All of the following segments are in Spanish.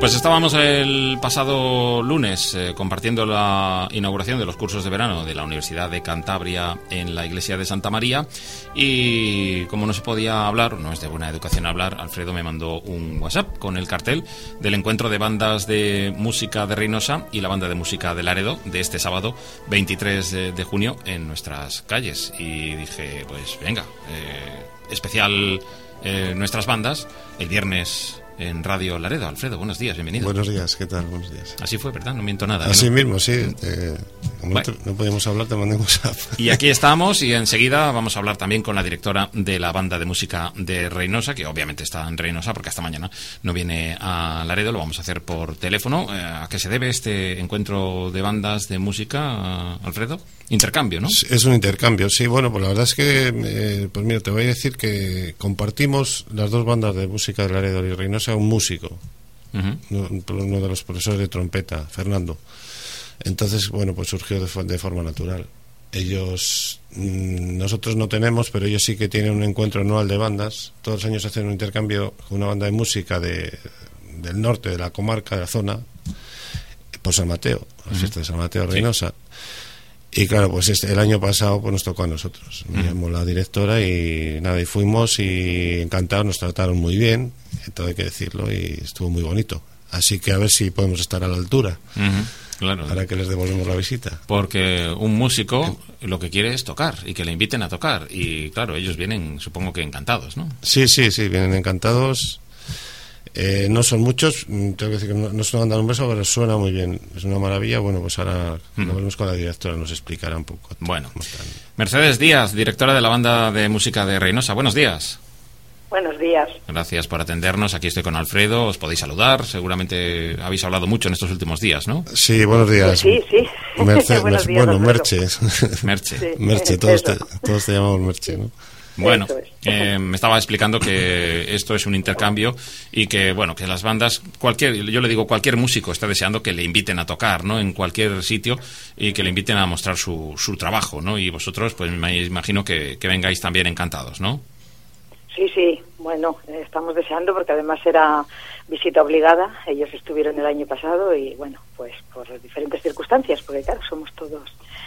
Pues estábamos el pasado lunes compartiendo la inauguración de los cursos de verano de la Universidad de Cantabria en la iglesia de Santa María, y como no se podía hablar, no es de buena educación hablar, Alfredo me mandó un WhatsApp con el cartel del encuentro de bandas de música de Reynosa y la banda de música de Laredo de este sábado 23 de junio en nuestras calles, y dije, pues venga, especial nuestras bandas el viernes en Radio Laredo. Alfredo, buenos días, bienvenido. Buenos días, ¿qué tal? Buenos días. Así fue, ¿verdad? No miento nada. Así ¿no? mismo, sí. Como bueno. no podíamos hablar, te mandé un WhatsApp. Y aquí estamos, y enseguida vamos a hablar también con la directora de la banda de música de Reynosa, que obviamente está en Reynosa porque hasta mañana no viene a Laredo, lo vamos a hacer por teléfono. ¿A qué se debe este encuentro de bandas de música, Alfredo? Intercambio, ¿no? Es un intercambio, sí. Bueno, pues la verdad es que, pues mira, te voy a decir que compartimos las dos bandas de música de Laredo y Reynosa un músico. Uno de los profesores de trompeta, Fernando. Entonces, bueno, pues surgió de forma natural. Ellos, nosotros no tenemos, pero ellos sí que tienen un encuentro anual de bandas. Todos los años hacen un intercambio con una banda de música del norte, de la comarca, de la zona, por San Mateo, la fiesta de San Mateo Reynosa. Sí. Y claro, pues el año pasado pues nos tocó a nosotros. Me llamó la directora y nada, y fuimos, y encantados, nos trataron muy bien, todo hay que decirlo, y estuvo muy bonito. Así que a ver si podemos estar a la altura. Claro. Para que les devolvemos la visita. Porque un músico lo que quiere es tocar y que le inviten a tocar. Y claro, ellos vienen, supongo que encantados, ¿no? Sí, vienen encantados. No son muchos, tengo que decir que no se van a dar un beso, pero suena muy bien, es una maravilla. Bueno, pues ahora lo vemos con la directora, nos explicará un poco. Bueno, Mercedes Díaz, directora de la banda de música de Reynosa, buenos días. Buenos días. Gracias por atendernos, aquí estoy con Alfredo, os podéis saludar, seguramente habéis hablado mucho en estos últimos días, ¿no? Sí, buenos días. Sí. Buenos días, bueno, Merche. Merche. Sí, Merche, todos te llamamos Merche, ¿no? Bueno, me estaba explicando que esto es un intercambio y que, bueno, que las bandas, yo le digo, cualquier músico está deseando que le inviten a tocar, ¿no? En cualquier sitio, y que le inviten a mostrar su trabajo, ¿no? Y vosotros, pues me imagino que vengáis también encantados, ¿no? Sí, bueno, estamos deseando porque además era visita obligada. Ellos estuvieron el año pasado y, bueno, pues por diferentes circunstancias, porque claro, somos todos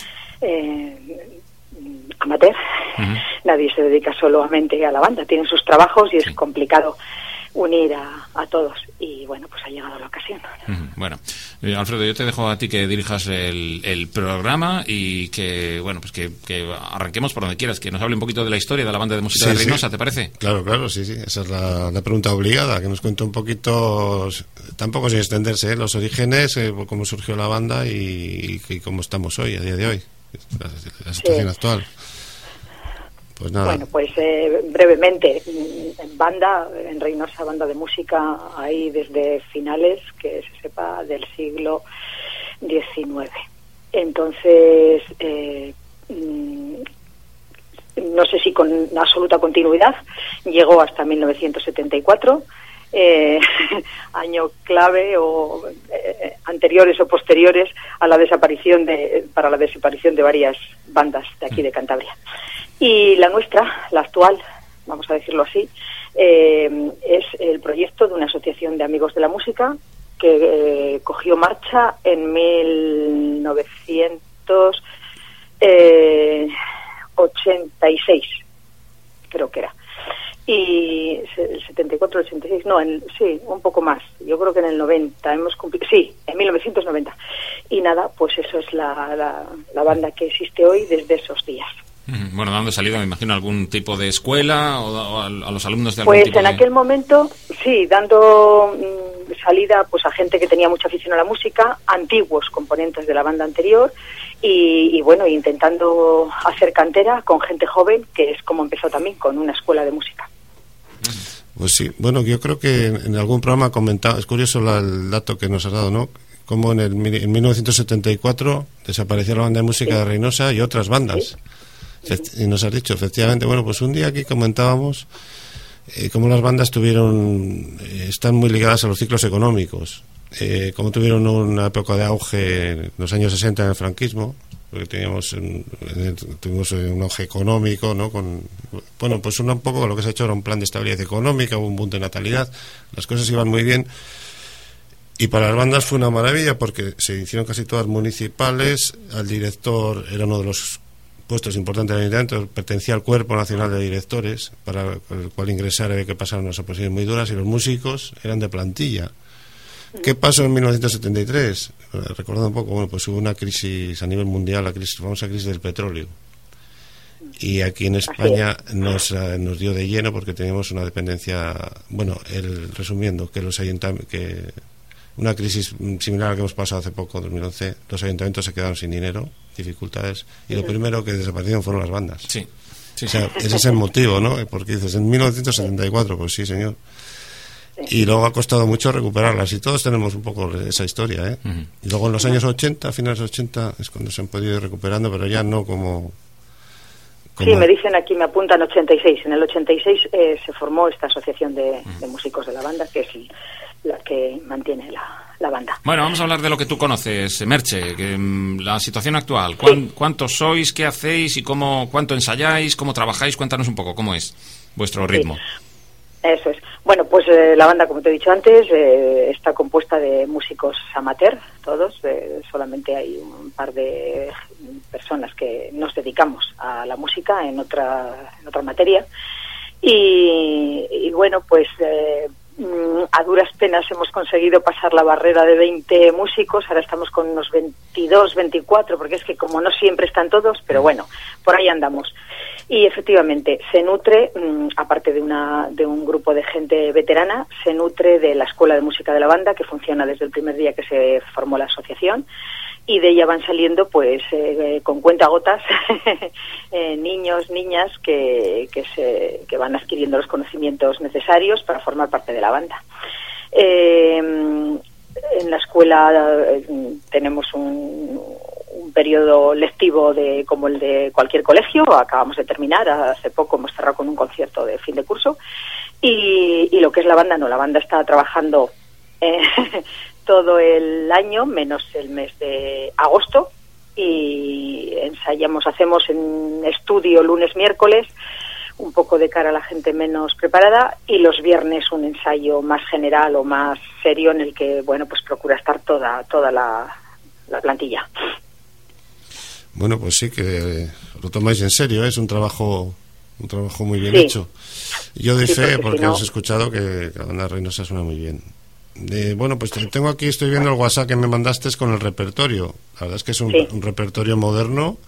amateur. Nadie se dedica solamente a la banda, tienen sus trabajos y es complicado unir a todos, y bueno, pues ha llegado la ocasión. Bueno, Alfredo, yo te dejo a ti que dirijas el programa y que, bueno, pues que arranquemos por donde quieras, que nos hable un poquito de la historia de la banda de música de Reynosa, ¿te parece? Claro, sí, esa es la pregunta obligada, que nos cuente un poquito, tampoco sin extenderse, los orígenes, cómo surgió la banda y cómo estamos hoy, a día de hoy, la situación actual. Pues nada. Bueno, pues brevemente, en Reynosa, banda de música hay desde finales, que se sepa, del siglo XIX. Entonces, no sé si con absoluta continuidad, llegó hasta 1974, año clave o anteriores o posteriores a la desaparición para la desaparición de varias bandas de aquí de Cantabria. Y la nuestra, la actual, vamos a decirlo así, es el proyecto de una asociación de amigos de la música que cogió marcha en 1986, creo que era. Y el 74, 86, no, sí, un poco más. Yo creo que en el 90 hemos cumplido, sí, en 1990. Y nada, pues eso es la banda que existe hoy desde esos días. Bueno, dando salida, me imagino, a algún tipo de escuela o a los alumnos de algún tipo de... Pues en aquel momento, sí, dando salida pues a gente que tenía mucha afición a la música, antiguos componentes de la banda anterior, y bueno, intentando hacer cantera con gente joven, que es como empezó también, con una escuela de música. Pues sí, bueno, yo creo que en algún programa comentaba, es curioso el dato que nos has dado, ¿no? Como en 1974 desapareció la banda de música de Reynosa y otras bandas. ¿Sí? Y nos has dicho, efectivamente, bueno, pues un día aquí comentábamos cómo las bandas están muy ligadas a los ciclos económicos, cómo tuvieron una época de auge en los años 60 en el franquismo, porque tuvimos un auge económico, ¿no? Bueno, pues un poco lo que se ha hecho era un plan de estabilidad económica, hubo un boom de natalidad, las cosas iban muy bien. Y para las bandas fue una maravilla porque se hicieron casi todas municipales. Al director era uno de los puestos importantes del ayuntamiento, pertenecía al Cuerpo Nacional de Directores, para el cual ingresar había que pasar unas oposiciones muy duras, y los músicos eran de plantilla. ¿Qué pasó en 1973? Recordando un poco, bueno, pues hubo una crisis a nivel mundial, la famosa crisis del petróleo. Y aquí en España nos dio de lleno porque teníamos una dependencia, bueno, resumiendo, que los ayuntamientos, que una crisis similar a la que hemos pasado hace poco, 2011, los ayuntamientos se quedaron sin dinero, dificultades, y lo primero que desaparecieron fueron las bandas. Sí. O sea, ese es el motivo, ¿no? Porque dices, en 1974, pues sí, señor. Y luego ha costado mucho recuperarlas, y todos tenemos un poco esa historia, ¿eh? Y luego en los años 80, finales 80, es cuando se han podido ir recuperando, pero ya no como... Sí, me dicen aquí, me apuntan 86. En el 86 se formó esta asociación de músicos de la banda, que es la que mantiene la banda. Bueno, vamos a hablar de lo que tú conoces, Merche, la situación actual. ¿Cuántos sois? ¿Qué hacéis? ¿Y cuánto ensayáis? ¿Cómo trabajáis? Cuéntanos un poco, ¿cómo es vuestro ritmo? Sí. Eso es. Bueno, pues la banda, como te he dicho antes, está compuesta de músicos amateur, todos. Solamente hay un par de personas que nos dedicamos a la música en otra materia. Y bueno, pues a duras penas hemos conseguido pasar la barrera de 20 músicos. Ahora estamos con unos 22, 24, porque es que como no siempre están todos, pero bueno, por ahí andamos. Y efectivamente se nutre, aparte de un grupo de gente veterana, se nutre de la Escuela de Música de la Banda, que funciona desde el primer día que se formó la asociación, y de ella van saliendo pues con cuentagotas niños, niñas que van adquiriendo los conocimientos necesarios para formar parte de la banda. En la escuela tenemos un periodo lectivo como el de cualquier colegio. Acabamos de terminar, hace poco hemos cerrado con un concierto de fin de curso, y lo que es la banda, no, la banda está trabajando todo el año menos el mes de agosto, y hacemos en estudio lunes, miércoles, un poco de cara a la gente menos preparada, y los viernes un ensayo más general o más serio en el que, bueno, pues procura estar toda la plantilla. Bueno, pues sí, que lo tomáis en serio, ¿eh? Es un trabajo muy bien hecho. Yo doy fe porque os he escuchado que la banda Reynosa suena muy bien. Bueno, pues tengo aquí, estoy viendo el WhatsApp que me mandaste con el repertorio. La verdad es que es un repertorio moderno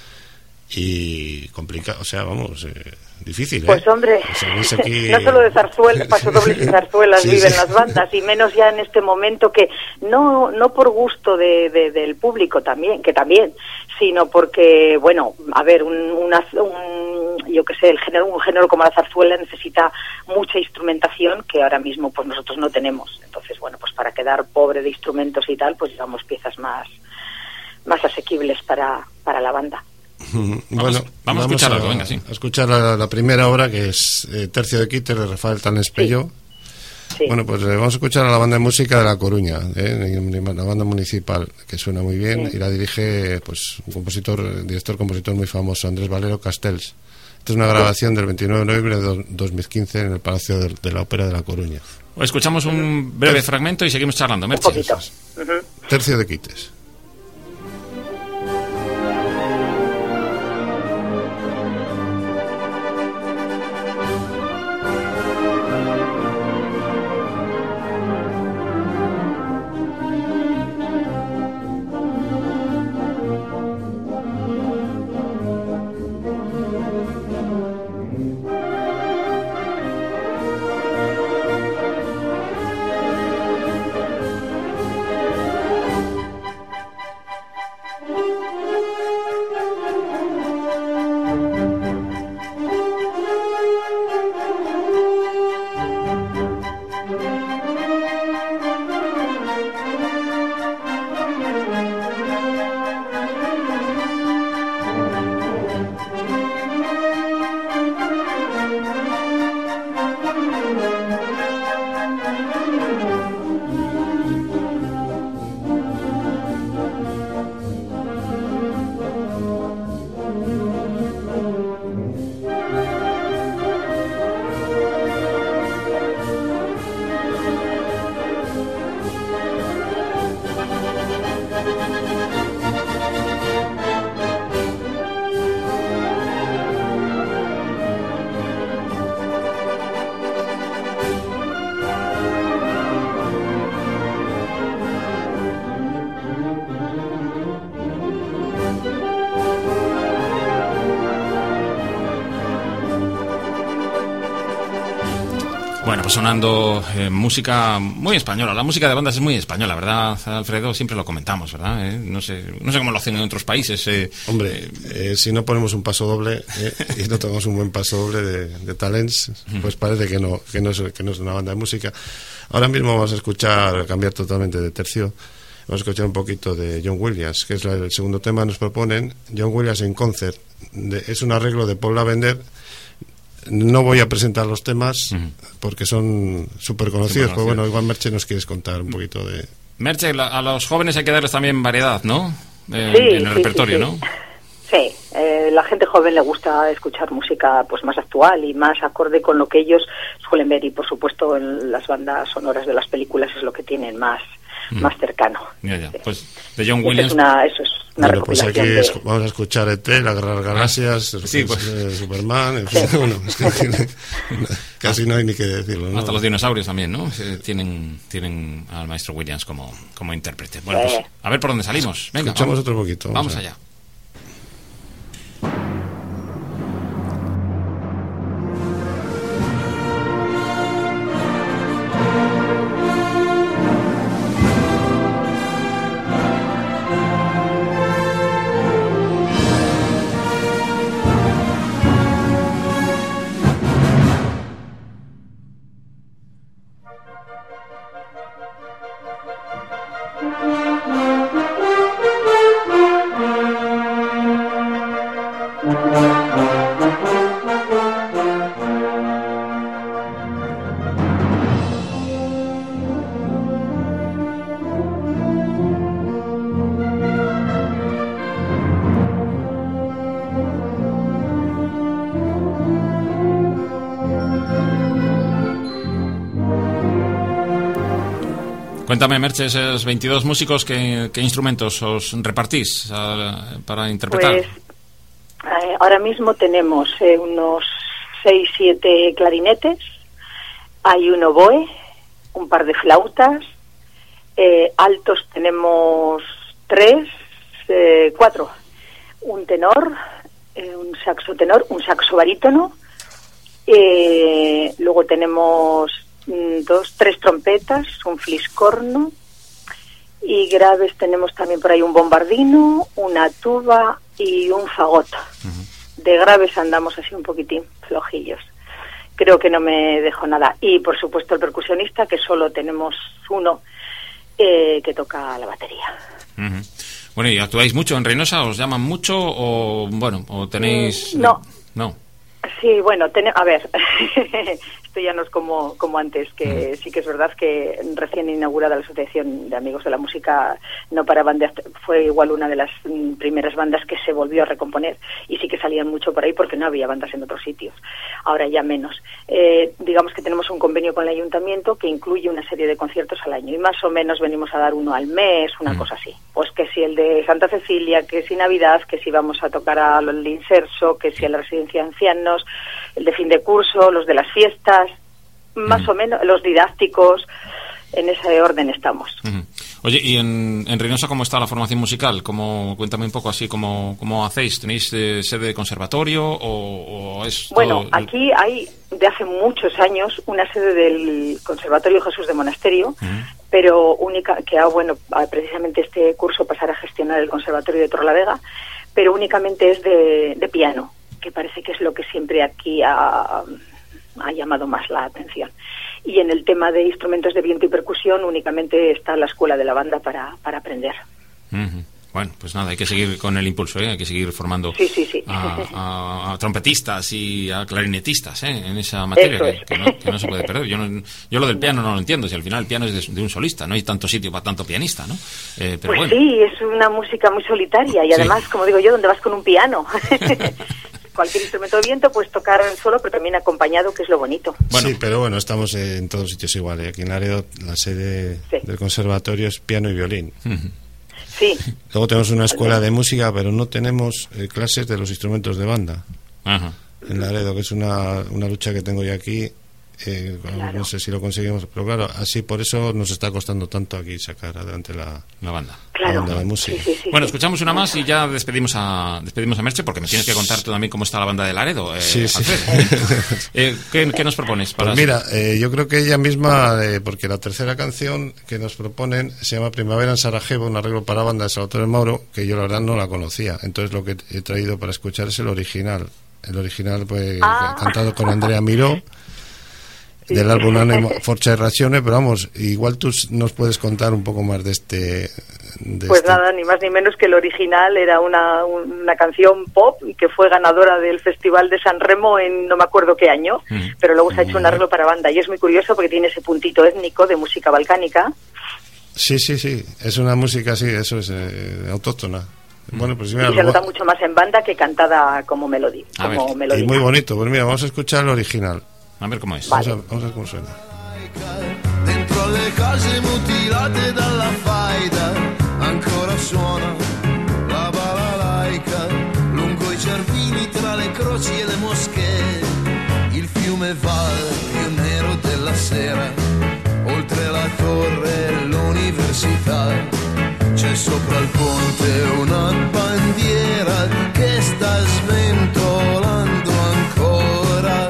y complicado, o sea, vamos, difícil, ¿eh? Pues hombre, o sea, aquí... no solo de zarzuelas, pasodobles y zarzuelas viven las bandas, y menos ya en este momento, que no por gusto del público también, que también, sino porque, bueno, a ver, yo qué sé, un género como la zarzuela necesita mucha instrumentación que ahora mismo pues nosotros no tenemos. Entonces, bueno, pues para quedar pobre de instrumentos y tal, pues llevamos piezas más asequibles para la banda. Bueno, vamos a escuchar algo, venga, sí. A escuchar la primera obra, que es Tercio de Quite, de Rafael Tanes Pello. Sí. Bueno, pues vamos a escuchar a la banda de música de La Coruña, la banda municipal, que suena muy bien, y la dirige pues un director-compositor muy famoso, Andrés Valero Castells. Esta es una grabación del 29 de noviembre de 2015 en el Palacio de la Ópera de La Coruña. Escuchamos un breve fragmento y seguimos charlando. Merche. Un poquito. Tercio de Quites. Bueno, pues sonando música muy española. La música de bandas es muy española, ¿verdad, Alfredo? Siempre lo comentamos, ¿verdad? No sé cómo lo hacen en otros países. Hombre, si no ponemos un paso doble y no tomamos un buen paso doble de talents, pues parece que no es una banda de música. Ahora mismo vamos a cambiar totalmente de tercio. Vamos a escuchar un poquito de John Williams, que es el segundo tema. Nos proponen John Williams en concert. Es un arreglo de Paul Lavender. No voy a presentar los temas porque son súper conocidos, pero bueno, igual Merche nos quieres contar un poquito de... Merche, a los jóvenes hay que darles también variedad, ¿no? Sí, en el repertorio, ¿no? Sí, la gente joven le gusta escuchar música pues más actual y más acorde con lo que ellos suelen ver, y por supuesto en las bandas sonoras de las películas es lo que tienen más cercano. Ya. Sí. Pues de John Williams... Eso es una bueno, pues aquí vamos a escuchar ET, La Guerra de las Galaxias, Superman, en fin, bueno, es que casi no hay ni que decirlo, ¿no? Hasta los dinosaurios también, ¿no? Tienen al maestro Williams como intérprete. Bueno, pues a ver por dónde salimos. Venga, escuchamos otro poquito. Vamos allá. Cuéntame, Merche, esos 22 músicos, ¿qué instrumentos os repartís para interpretar? Pues ahora mismo tenemos unos 6-7 clarinetes, hay un oboe, un par de flautas, altos tenemos 4, un tenor, un saxo tenor, un saxo barítono, luego tenemos 3 trompetas, un fliscorno, y graves tenemos también por ahí un bombardino, una tuba y un fagot. De graves andamos así un poquitín flojillos. Creo que no me dejo nada. Y por supuesto el percusionista, que solo tenemos uno, que toca la batería. Bueno, ¿y actuáis mucho en Reynosa? ¿Os llaman mucho o tenéis...? No. Sí, bueno, a ver, esto ya no es como antes, que sí que es verdad que recién inaugurada la Asociación de Amigos de la Música no paraban fue igual una de las primeras bandas que se volvió a recomponer, y sí que salían mucho por ahí porque no había bandas en otros sitios, ahora ya menos. Digamos que tenemos un convenio con el ayuntamiento que incluye una serie de conciertos al año, y más o menos venimos a dar uno al mes, una cosa así. Pues que si el de Santa Cecilia, que si Navidad, que si vamos a tocar al Inserso, que si a la Residencia de Ancianos, el de fin de curso, los de las fiestas, más o menos, los didácticos, en ese orden estamos. Oye, ¿y en Reynosa cómo está la formación musical? Cuéntame un poco así, ¿cómo hacéis? ¿Tenéis sede de conservatorio o es todo...? Bueno, aquí hay, de hace muchos años, una sede del Conservatorio Jesús de Monasterio, pero única, que precisamente este curso pasará a gestionar el Conservatorio de Torrelavega, pero únicamente es de piano, que parece que es lo que siempre aquí ha llamado más la atención. Y en el tema de instrumentos de viento y percusión únicamente está la escuela de la banda para aprender. Bueno, pues nada, hay que seguir con el impulso, hay que seguir formando a trompetistas y a clarinetistas en esa materia, que no se puede perder. Yo lo del piano no lo entiendo, si al final el piano es de un solista, no hay tanto sitio para tanto pianista, ¿no? Pero pues bueno. Sí, es una música muy solitaria y además, como digo yo, ¿dónde vas con un piano? Cualquier instrumento de viento puedes tocar solo, pero también acompañado, que es lo bonito. Bueno. Sí, pero bueno, estamos en todos sitios igual. Aquí en Laredo la sede del conservatorio es piano y violín. Sí. Luego tenemos una escuela de música, pero no tenemos clases de los instrumentos de banda. En Laredo, que es una lucha que tengo yo aquí, Claro. No sé si lo conseguimos, pero claro, así por eso nos está costando tanto aquí sacar adelante la banda. Claro. La banda de música. Sí. Bueno, escuchamos una más y ya despedimos a Merche, porque me tienes que contar tú también cómo está la banda de Laredo. Sí. ¿Qué nos propones? Pues mira, yo creo que ella misma, porque la tercera canción que nos proponen se llama Primavera en Sarajevo, un arreglo para banda de Salvatore Mauro, que yo la verdad no la conocía. Entonces lo que he traído para escuchar es el original. El original, pues, cantado con Andrea Miró, del álbum Anima Forza e Ragione, pero vamos, igual tú nos puedes contar un poco más de este... Nada, ni más ni menos que el original era una canción pop que fue ganadora del Festival de San Remo en no me acuerdo qué año, pero luego se ha hecho un arreglo para banda y es muy curioso porque tiene ese puntito étnico de música balcánica. Sí, es una música así, eso es autóctona. Bueno, pues mira, y se nota mucho más en banda que cantada como melodía. Y muy bonito. Pues mira, vamos a escuchar el original. A ver cómo es. Vale. Vamos a ver cómo suena. Dentro le case mutilate dalla faida ancora suona la balalaica lungo I cervini tra le croci e le moschee il fiume va più nero della sera oltre la torre e l'università c'è sopra il ponte una bandiera che sta sventolando ancora.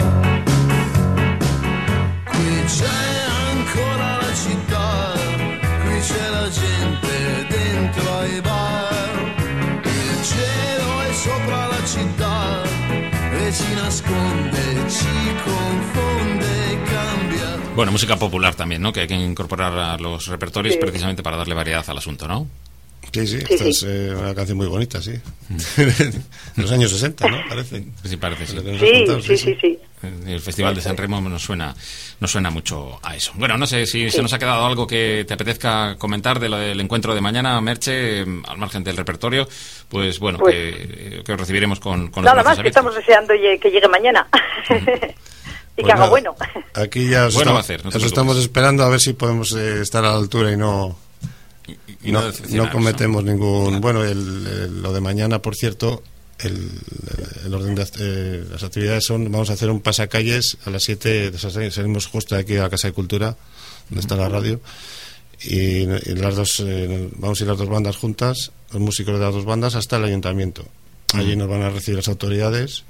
Qui c'è ancora la città, qui c'è la gente dentro ai bar. Il cielo è sopra la città e ci nasconde, ci confonde, cambia. Bueno, música popular también, ¿no? Que hay que incorporar a los repertorios precisamente para darle variedad al asunto, ¿no? Sí, esta es una canción muy bonita, sí. De los años 60, ¿no? Parece. Sí, parece, Sí. El Festival de San Remo nos suena mucho a eso. Bueno, no sé si se nos ha quedado algo que te apetezca comentar del encuentro de mañana, Merche, al margen del repertorio, pues bueno, que os recibiremos con los nada más, que estamos deseando que llegue mañana. Y que haga bueno. Aquí ya os estamos esperando a ver si podemos estar a la altura y no cometemos ningún... Bueno, lo de mañana, por cierto, el orden de las actividades vamos a hacer un pasacalles a las 7, salimos justo de aquí a la Casa de Cultura, donde está la radio, y las dos vamos a ir las dos bandas juntas, los músicos de las dos bandas, hasta el ayuntamiento. Allí nos van a recibir las autoridades.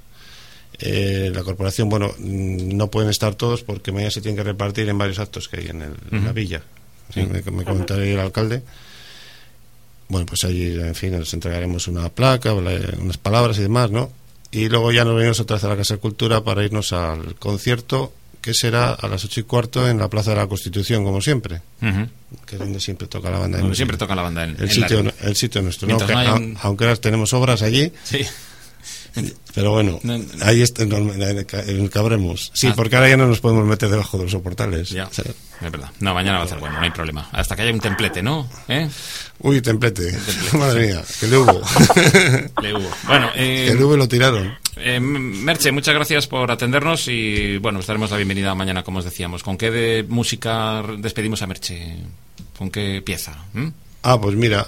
La corporación, no pueden estar todos porque mañana se tienen que repartir en varios actos que hay en la villa. Sí, me comentará el alcalde. Bueno, pues allí, en fin, les entregaremos una placa, unas palabras y demás, ¿no? Y luego ya nos venimos otra vez a la Casa de Cultura para irnos al concierto, que será a las 8:15 en la Plaza de la Constitución, como siempre, que es donde siempre toca la banda. Donde siempre toca la banda en el sitio nuestro, ¿no? Aunque ahora tenemos obras allí. Sí. Pero bueno, ahí cabremos. Sí, porque ahora ya no nos podemos meter debajo de los soportales. Ya, es verdad. No, mañana va a ser bueno, no hay problema. Hasta que haya un templete, ¿no? Uy, templete. Madre mía, que le hubo. Bueno, que le hubo y lo tiraron. Merche, muchas gracias por atendernos y bueno, os daremos la bienvenida mañana, como os decíamos. ¿Con qué de música despedimos a Merche? ¿Con qué pieza? Pues mira,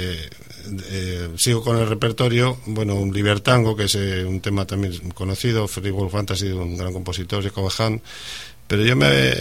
sigo con el repertorio. Bueno, un libertango, que es un tema también conocido. Free World Fantasy, un gran compositor, Jacob Hahn. Pero yo me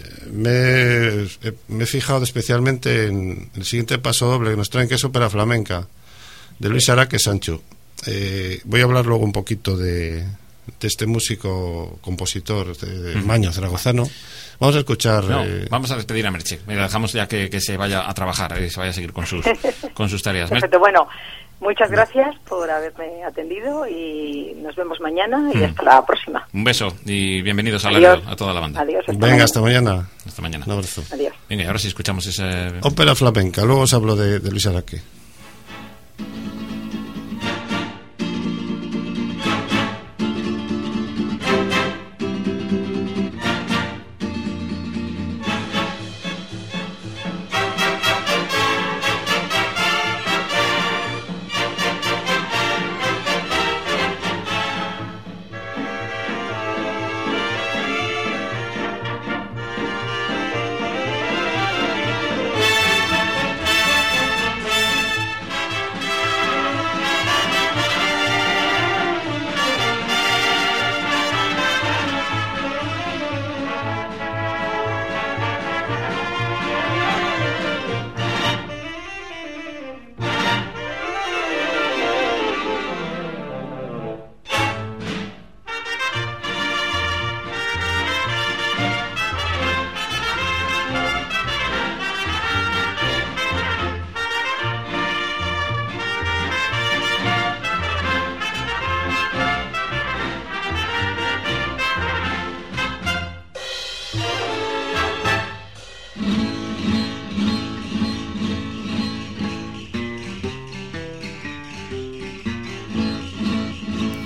he fijado especialmente en el siguiente paso doble que nos traen, que es ópera flamenca, de Luis Araque Sancho. Voy a hablar luego un poquito de este músico compositor de Maño, zaragozano. Vamos a escuchar... vamos a despedir a Merche. Le dejamos ya que se vaya a trabajar, se vaya a seguir con sus tareas. Perfecto, bueno, muchas gracias por haberme atendido y nos vemos mañana y hasta la próxima. Un beso y bienvenidos a toda la banda. Adiós. Venga, hasta mañana. Hasta mañana. Un abrazo. Adiós. Venga, y ahora sí escuchamos esa... Ópera flamenca, luego os hablo de Luis Araque.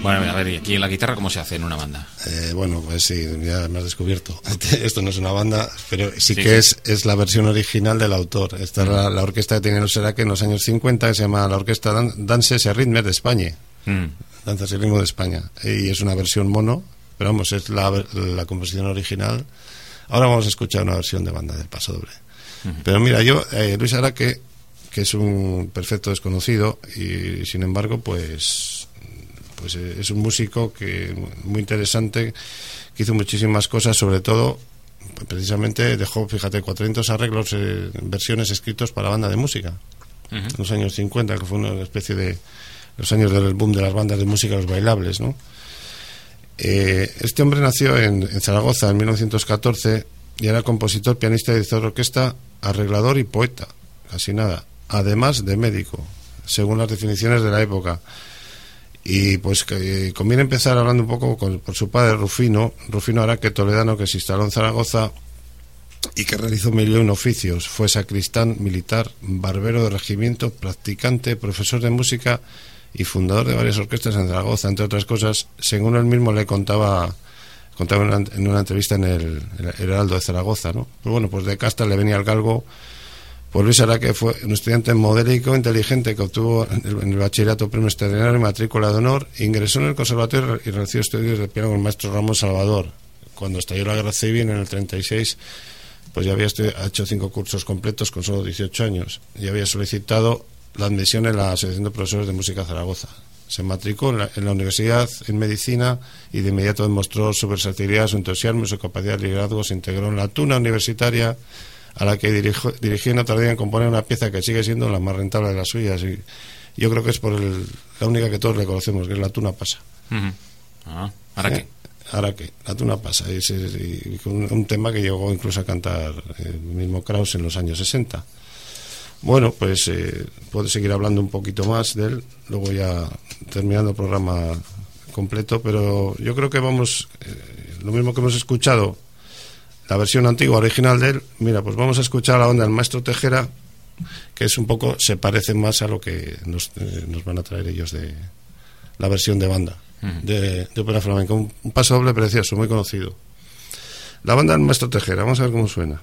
Bueno, a ver, ¿y aquí en la guitarra cómo se hace en una banda? Bueno, pues sí, ya me has descubierto. Esto no es una banda, pero sí que es la versión original del autor. Esta es la orquesta que tenía el Seraque en los años 50, que se llama la Orquesta Danses y Ritmes de España. Danzas y Ritmos de España. Y es una versión mono, pero vamos, es la composición original. Ahora vamos a escuchar una versión de banda del Paso Doble. Pero mira, yo, Luis Araque, que es un perfecto desconocido, y sin embargo, pues es un músico que muy interesante, que hizo muchísimas cosas, sobre todo, precisamente dejó, fíjate, 400 arreglos, versiones escritos para banda de música, en los años 50, que fue una especie de los años del boom de las bandas de música, los bailables, ¿no? Este hombre nació en Zaragoza en 1914 y era compositor, pianista, director de orquesta, arreglador y poeta, casi nada, además de médico, según las definiciones de la época. Y pues conviene empezar hablando un poco por su padre, Rufino Araque toledano, que se instaló en Zaragoza y que realizó 1.000 oficios. Fue sacristán, militar, barbero de regimiento, practicante, profesor de música y fundador de varias orquestas en Zaragoza, entre otras cosas, según él mismo le contaba en una entrevista en el Heraldo de Zaragoza, ¿no? Pues bueno, pues de casta le venía al galgo. Pues Luis Araque fue un estudiante modélico, inteligente, que obtuvo en el bachillerato premio extraordinario y matrícula de honor. Ingresó en el conservatorio y realizó estudios de piano con el maestro Ramón Salvador. Cuando estalló la guerra civil en el 36, pues ya había hecho 5 cursos completos con solo 18 años y había solicitado la admisión en la Asociación de Profesores de Música Zaragoza. Se matriculó en la universidad en medicina y de inmediato demostró su versatilidad, su entusiasmo y su capacidad de liderazgo. Se integró en la Tuna Universitaria, a la que dirigiendo tardía en componer una pieza que sigue siendo la más rentable de las suyas, y yo creo que es por la única que todos reconocemos, que es La Tuna Pasa. Araque. Araque, La Tuna Pasa, y un tema que llegó incluso a cantar el mismo Kraus en los años 60. Bueno, pues puedo seguir hablando un poquito más de él, luego ya terminando el programa completo, pero yo creo que vamos, lo mismo que hemos escuchado, la versión antigua, original de él, mira, pues vamos a escuchar la onda del maestro Tejera, que es un poco, se parece más a lo que nos van a traer ellos de la versión de banda, de ópera flamenca, un paso doble precioso, muy conocido. La banda del maestro Tejera, vamos a ver cómo suena.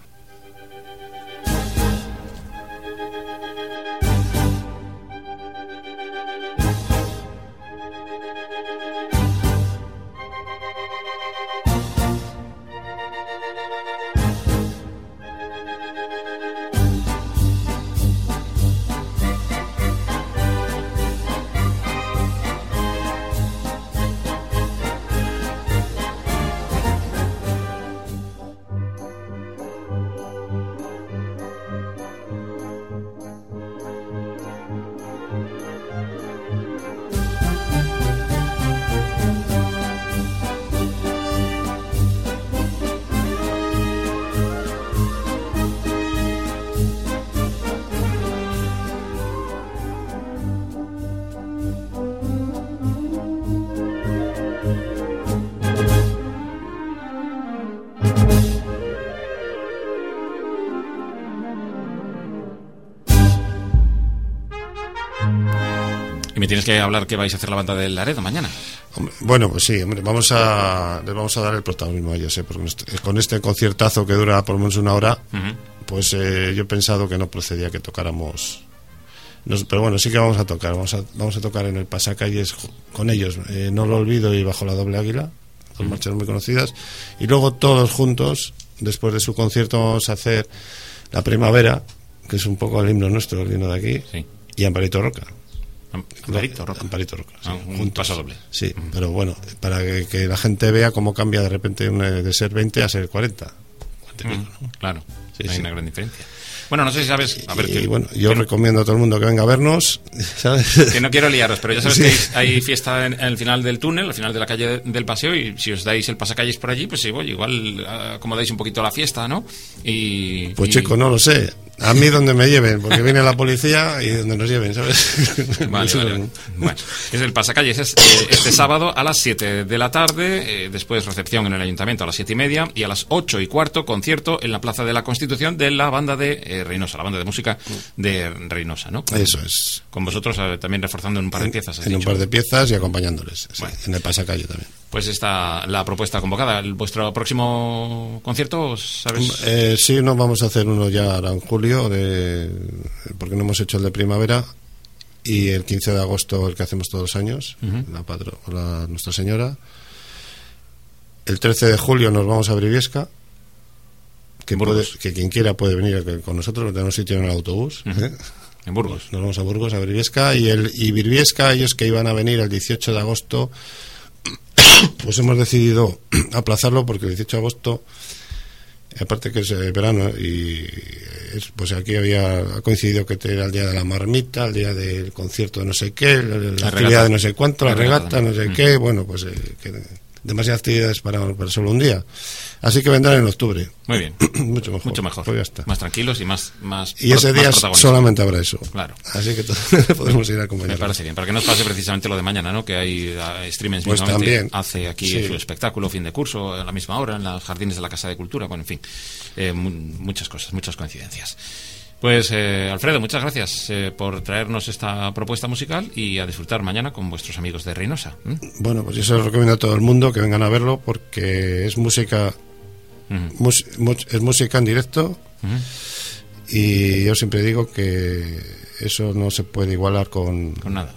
Y me tienes que hablar que vais a hacer la banda del Laredo mañana. Bueno, pues sí, hombre, les vamos a dar el protagonismo a ellos, porque con este conciertazo que dura por lo menos una hora, pues yo he pensado que no procedía que tocáramos. Pero bueno, sí que vamos a tocar, vamos a tocar en el Pasacalles con ellos, No lo olvido y Bajo la doble águila, dos marchas muy conocidas, y luego todos juntos, después de su concierto, vamos a hacer La Primavera, que es un poco el himno nuestro, el himno de aquí, sí. Y Amparito Roca. Amparito Roca. Sí, un paso doble. Sí, pero bueno, para que la gente vea cómo cambia de repente de ser 20 a ser 40. ¿no? Claro, sí, hay una gran diferencia. Bueno, no sé si sabes... A ver, bueno, yo recomiendo a todo el mundo que venga a vernos, ¿sabes? Que no quiero liaros, pero ya sabes sí. que hay fiesta en el final del túnel, al final de la calle del paseo, y si os dais el pasacalles por allí, pues sí, oye, igual acomodáis un poquito la fiesta, ¿no? Pues chico, no lo sé. A mí donde me lleven, porque viene la policía y donde nos lleven, ¿sabes? Vale. Bueno, es el pasacalles, es este sábado a las 7 de la tarde, después recepción en el Ayuntamiento a las 7:30 y a las 8:15 concierto en la Plaza de la Constitución de la banda de Reynosa, la banda de música de Reynosa, ¿no? Eso es. Con vosotros también reforzando en un par de piezas. En un par de piezas y acompañándoles, bueno. En el pasacalle también. Pues está la propuesta convocada. ¿Vuestro próximo concierto, sabes? Sí, nos vamos a hacer uno ya ahora en julio, porque no hemos hecho el de primavera, y el 15 de agosto el que hacemos todos los años, Nuestra Señora. El 13 de julio nos vamos a Briviesca, que quien quiera puede venir con nosotros, tenemos sitio en el autobús. En Burgos. Nos vamos a Burgos, a Briviesca, y Briviesca, ellos que iban a venir el 18 de agosto, pues hemos decidido aplazarlo porque el 18 de agosto, aparte que es verano, y pues aquí ha coincidido que era el día de la marmita, el día del concierto de no sé qué, la actividad de no sé cuánto, la regata, no sé qué, bueno, pues demasiadas actividades para solo un día. Así que vendrán en octubre. Muy bien. Mucho mejor. Pues ya está. Más tranquilos y más y ese día solamente habrá eso. Claro. Así que podemos ir a acompañar. Me parece bien, para que no os pase precisamente lo de mañana, ¿no? Que hay streamings pues también hace aquí su espectáculo, fin de curso, a la misma hora, en los jardines de la Casa de Cultura, bueno, en fin, muchas cosas, muchas coincidencias. Pues Alfredo, muchas gracias por traernos esta propuesta musical y a disfrutar mañana con vuestros amigos de Reynosa. Bueno, pues yo se lo recomiendo a todo el mundo que vengan a verlo, porque es música, es música en directo, y yo siempre digo que eso no se puede igualar con nada.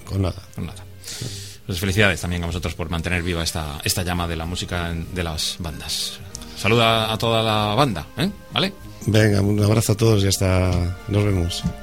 Pues felicidades también a vosotros por mantener viva esta llama de la música de las bandas. Saluda a toda la banda, ¿vale? Venga, un abrazo a todos y nos vemos.